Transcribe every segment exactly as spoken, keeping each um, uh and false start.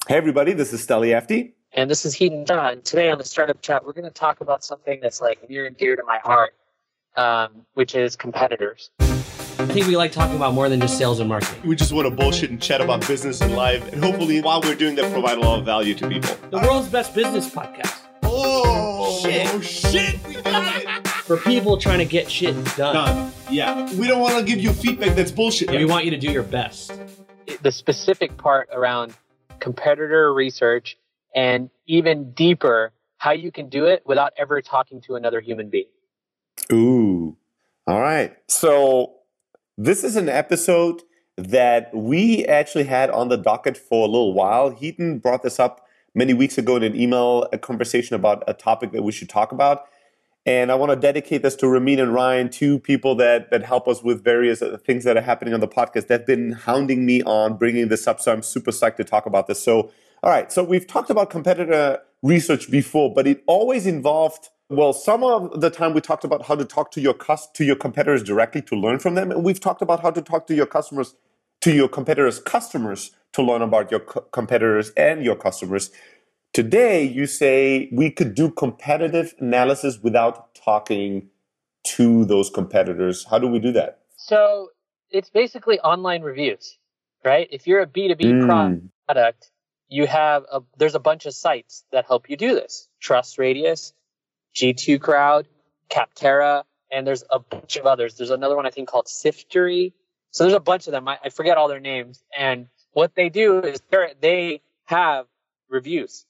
Hey, everybody, this is Steli Efti. And this is Heaton John. Today on the Startup Chat, we're going to talk about something that's like near and dear to my heart, um, which is competitors. I think we like talking about more than just sales and marketing. We just want to bullshit and chat about business and life. And hopefully, while we're doing that, provide a lot of value to people. The world's best business podcast. Oh, shit. Oh, shit. We got it. For people trying to get shit done. Done. Yeah. We don't want to give you feedback that's bullshit. We want you to do your best. The specific part around competitor research and even deeper, how you can do it without ever talking to another human being. Ooh. All right. So this is an episode that we actually had on the docket for a little while. Heaton brought this up many weeks ago in an email, a conversation about a topic that we should talk about. And I want to dedicate this to Ramin and Ryan, two people that that help us with various things that are happening on the podcast. They've been hounding me on bringing this up, so I'm super psyched to talk about this. So, all right, so we've talked about competitor research before, but it always involved, well, some of the time we talked about how to talk to your cus- to your competitors directly to learn from them, and we've talked about how to talk to your customers, to your competitors' customers to learn about your co- competitors and your customers. Today, you say we could do competitive analysis without talking to those competitors. How do we do that? So it's basically online reviews, right? If you're a B two B Mm. product, you have a, there's a bunch of sites that help you do this. TrustRadius, G two Crowd, Capterra, and there's a bunch of others. There's another one I think called Siftery. So there's a bunch of them. I, I forget all their names. And what they do is they have reviews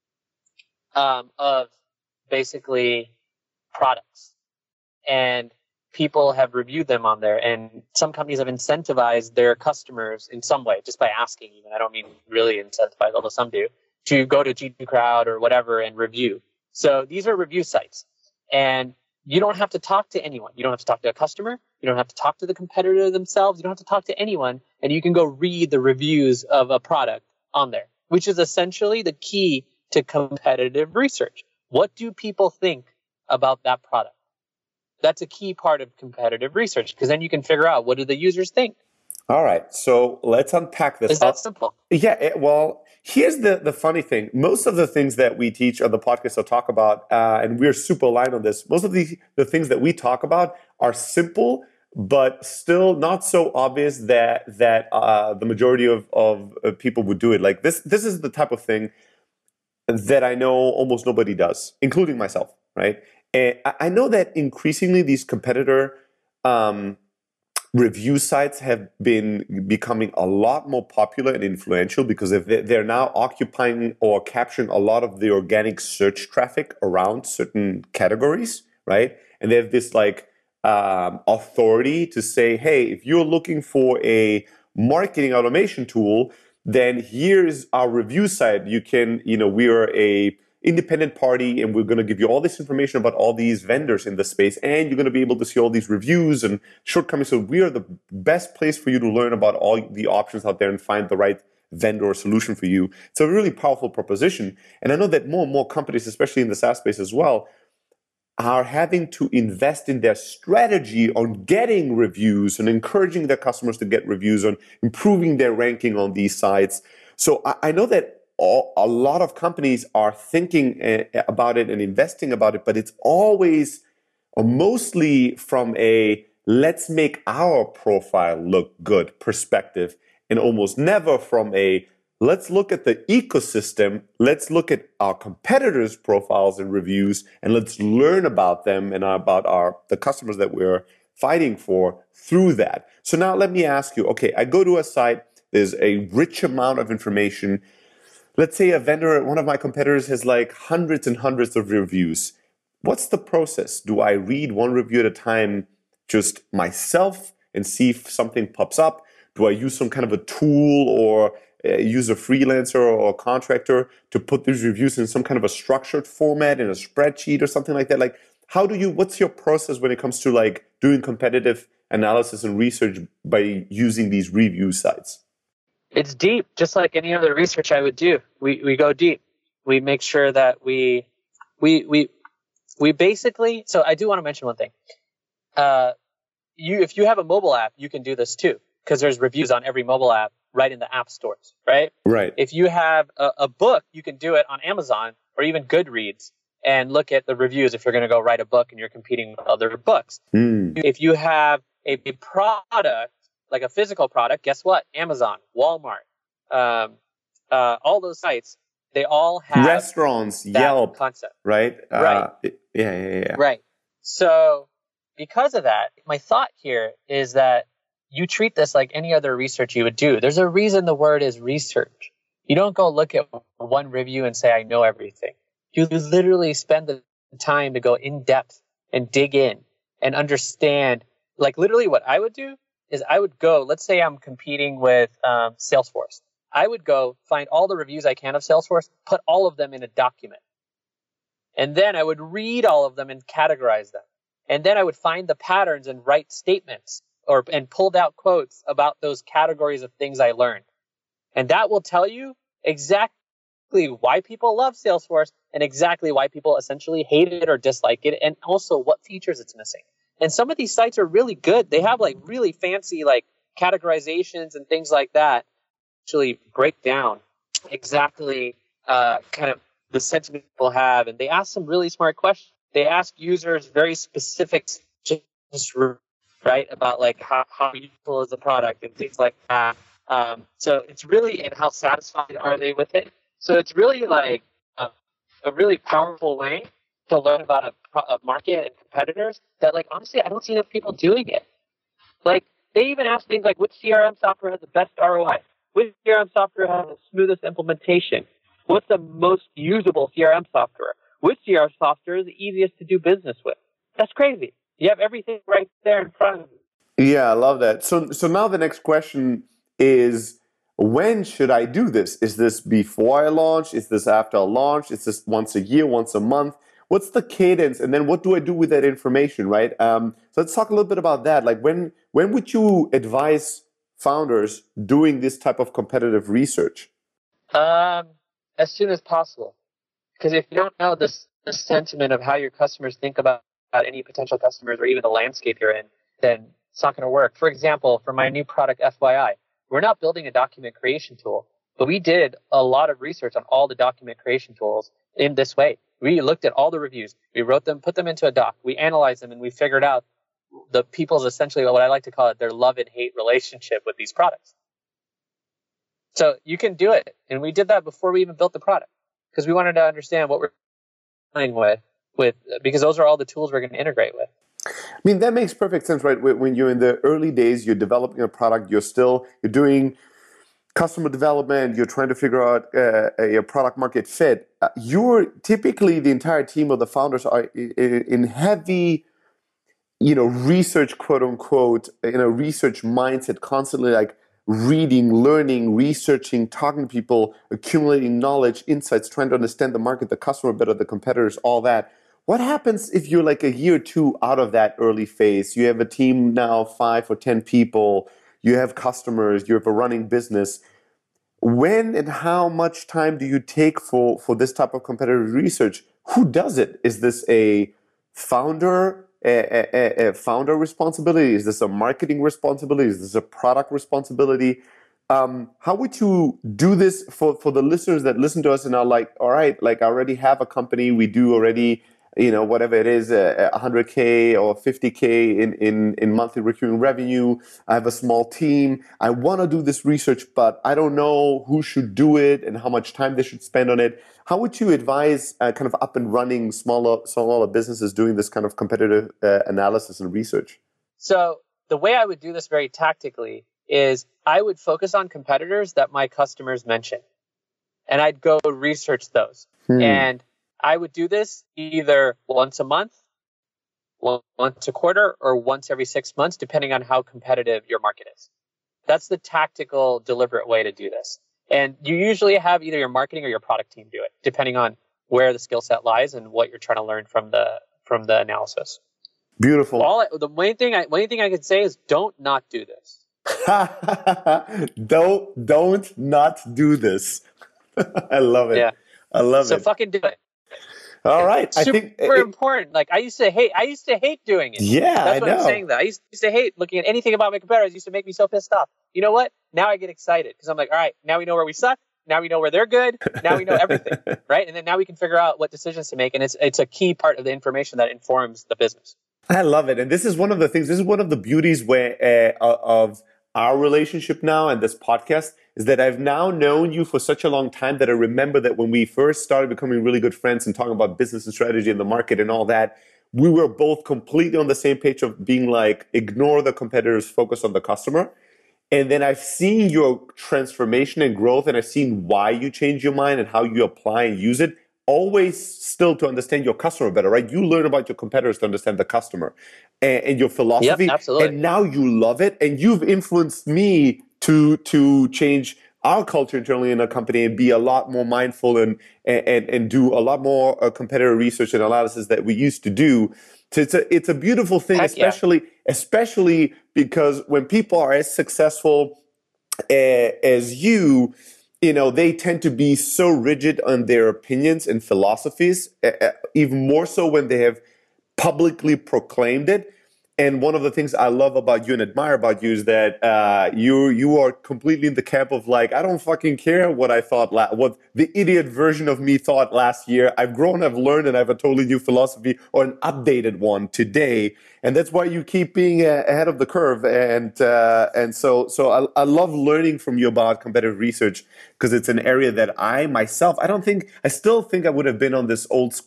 um, of basically products. And people have reviewed them on there. And some companies have incentivized their customers in some way, just by asking even. I don't mean really incentivize, although some do, to go to G two Crowd or whatever and review. So these are review sites. And you don't have to talk to anyone. You don't have to talk to a customer. You don't have to talk to the competitor themselves. You don't have to talk to anyone. And you can go read the reviews of a product on there, which is essentially the key to competitive research. What do people think about that product? That's a key part of competitive research, because then you can figure out, what do the users think? All right, so let's unpack this. Is that simple? Yeah, it, well, here's the, the funny thing. Most of the things that we teach on the podcast or talk about, uh, and we're super aligned on this, most of the, the things that we talk about are simple, but still not so obvious that that uh, the majority of, of uh, people would do it. Like this, this is the type of thing that I know almost nobody does, including myself, right? And I know that increasingly these competitor um, review sites have been becoming a lot more popular and influential because they're now occupying or capturing a lot of the organic search traffic around certain categories, right? And they have this like um, authority to say, hey, if you're looking for a marketing automation tool, then here's our review site. You can, you know, we are a independent party and we're going to give you all this information about all these vendors in the space, and you're going to be able to see all these reviews and shortcomings. So we are the best place for you to learn about all the options out there and find the right vendor or solution for you. It's a really powerful proposition. And I know that more and more companies, especially in the SaaS space as well, are having to invest in their strategy on getting reviews and encouraging their customers to get reviews, on improving their ranking on these sites. So I, I know that all, a lot of companies are thinking uh, about it and investing about it, but it's always or mostly from a let's make our profile look good perspective, and almost never from a let's look at the ecosystem, let's look at our competitors' profiles and reviews, and let's learn about them and about our the customers that we're fighting for through that. So now let me ask you, okay, I go to a site, there's a rich amount of information. Let's say a vendor, one of my competitors has like hundreds and hundreds of reviews. What's the process? Do I read one review at a time just myself and see if something pops up? Do I use some kind of a tool or uh, use a freelancer or a contractor to put these reviews in some kind of a structured format in a spreadsheet or something like that? Like, how do you, what's your process when it comes to like doing competitive analysis and research by using these review sites? It's deep, just like any other research I would do. We we go deep. We make sure that we we we we basically. So I do want to mention one thing. Uh, you if you have a mobile app, you can do this too, because there's reviews on every mobile app right in the app stores, right? Right. If you have a, a book, you can do it on Amazon or even Goodreads and look at the reviews if you're going to go write a book and you're competing with other books. Mm. If you have a, a product, like a physical product, guess what? Amazon, Walmart, um, uh, all those sites, they all have restaurants, that Yelp, concept. right? Right. Uh, yeah, yeah, yeah. Right. So because of that, my thought here is that you treat this like any other research you would do. There's a reason the word is research. You don't go look at one review and say, I know everything. You literally spend the time to go in depth and dig in and understand. Like literally what I would do is I would go, let's say I'm competing with um, Salesforce. I would go find all the reviews I can of Salesforce, put all of them in a document. And then I would read all of them and categorize them. And then I would find the patterns and write statements or and pulled out quotes about those categories of things I learned. And that will tell you exactly why people love Salesforce and exactly why people essentially hate it or dislike it, and also what features it's missing. And some of these sites are really good. They have like really fancy like categorizations and things like that. Actually break down exactly uh, kind of the sentiment people have, and they ask some really smart questions. They ask users very specific, just right about like how, how useful is the product and things like that. Um, so it's really, and how satisfied are they with it? So it's really like a, a really powerful way to learn about a, a market and competitors that, like, honestly, I don't see enough people doing it. Like, they even ask things like, which C R M software has the best R O I? Which C R M software has the smoothest implementation? What's the most usable C R M software? Which C R M software is the easiest to do business with? That's crazy. You have everything right there in front of you. Yeah, I love that. So, so now the next question is, when should I do this? Is this before I launch? Is this after I launch? Is this once a year, once a month? What's the cadence? And then what do I do with that information, right? Um, so let's talk a little bit about that. Like, when when would you advise founders doing this type of competitive research? Um, as soon as possible. Because if you don't know the, the sentiment of how your customers think about, about any potential customers or even the landscape you're in, then it's not going to work. For example, for my new product, F Y I, we're not building a document creation tool, but we did a lot of research on all the document creation tools in this way. We looked at all the reviews. We wrote them, put them into a doc. We analyzed them, and we figured out the people's essentially what I like to call it their love and hate relationship with these products. So you can do it. And we did that before we even built the product because we wanted to understand what we're dealing with, with because those are all the tools we're going to integrate with. I mean, that makes perfect sense, right? When you're in the early days, you're developing a product, you're still, you're doing customer development, you're trying to figure out uh, a product market fit. Uh, you're typically, the entire team of the founders are in, in heavy, you know, research, quote unquote, in a research mindset, constantly like reading, learning, researching, talking to people, accumulating knowledge, insights, trying to understand the market, the customer better, the competitors, all that. What happens if you're like a year or two out of that early phase? You have a team now, five or ten people, you have customers, you have a running business. When and how much time do you take for, for this type of competitive research? Who does it? Is this a founder, a, a, a founder responsibility? Is this a marketing responsibility? Is this a product responsibility? Um, how would you do this for, for the listeners that listen to us and are like, all right, like I already have a company, we do already, you know, whatever it is, uh, one hundred K or fifty K in, in, in monthly recurring revenue. I have a small team. I want to do this research, but I don't know who should do it and how much time they should spend on it. How would you advise uh, kind of up and running smaller, smaller businesses doing this kind of competitive uh, analysis and research? So the way I would do this very tactically is I would focus on competitors that my customers mention, and I'd go research those. Hmm. And I would do this either once a month, once a quarter, or once every six months, depending on how competitive your market is. That's the tactical, deliberate way to do this. And you usually have either your marketing or your product team do it, depending on where the skill set lies and what you're trying to learn from the from the analysis. Beautiful. All the main thing I main thing I could say is don't not do this. don't don't not do this. I love it. Yeah. I love so it. So fucking do it. All right. I Super think it, important. Like I used to hate. I used to hate doing it. yeah, That's I what I'm know. saying. Though I used, used to hate looking at anything about my competitors. It used to make me so pissed off. You know what? Now I get excited because I'm like, all right, now we know where we suck. Now we know where they're good. Now we know everything, right? And then now we can figure out what decisions to make. And it's it's a key part of the information that informs the business. I love it. And this is one of the things, this is one of the beauties where uh, of our relationship now and this podcast is that I've now known you for such a long time that I remember that when we first started becoming really good friends and talking about business and strategy in the market and all that, we were both completely on the same page of being like, ignore the competitors, focus on the customer. And then I've seen your transformation and growth, and I've seen why you change your mind and how you apply and use it. Always still to understand your customer better, right? You learn about your competitors to understand the customer and, and your philosophy. Yep, absolutely. And now you love it. And you've influenced me to to change our culture internally in a company and be a lot more mindful and and, and do a lot more uh, competitor research and analysis that we used to do. So it's a, it's a beautiful thing, Heck especially, yeah. especially because when people are as successful uh, as you, you know, they tend to be so rigid on their opinions and philosophies, uh, even more so when they have publicly proclaimed it. And one of the things I love about you and admire about you is that uh, you you are completely in the camp of like, I don't fucking care what I thought, la- what the idiot version of me thought last year. I've grown, I've learned, and I have a totally new philosophy or an updated one today. And that's why you keep being uh, ahead of the curve. And uh, and so so I, I love learning from you about competitive research because it's an area that I myself, I don't think, I still think I would have been on this old